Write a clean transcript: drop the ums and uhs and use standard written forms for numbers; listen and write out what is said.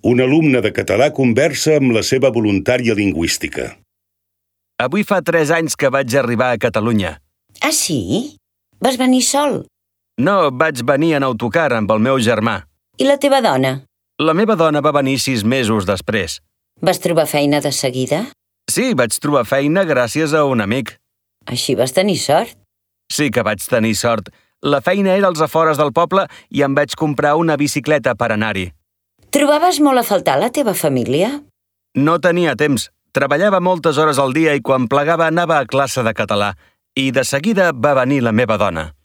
Un alumne de català conversa amb la seva voluntària lingüística. Avui fa 3 anys que vaig arribar a Catalunya. Ah, sí? Vas venir sol? No, vaig venir en autocar amb el meu germà. I la teva dona? La meva dona va venir 6 mesos després. Vas trobar feina de seguida? Sí, vaig trobar feina gràcies a un amic. Així vas tenir sort. Sí que vaig tenir sort. La feina era als afores del poble i em vaig comprar una bicicleta per anar-hi. Trobaves molt a faltar la teva família? No tenia temps. Treballava moltes hores al dia i quan plegava anava a classe de català. I de seguida va venir la meva dona.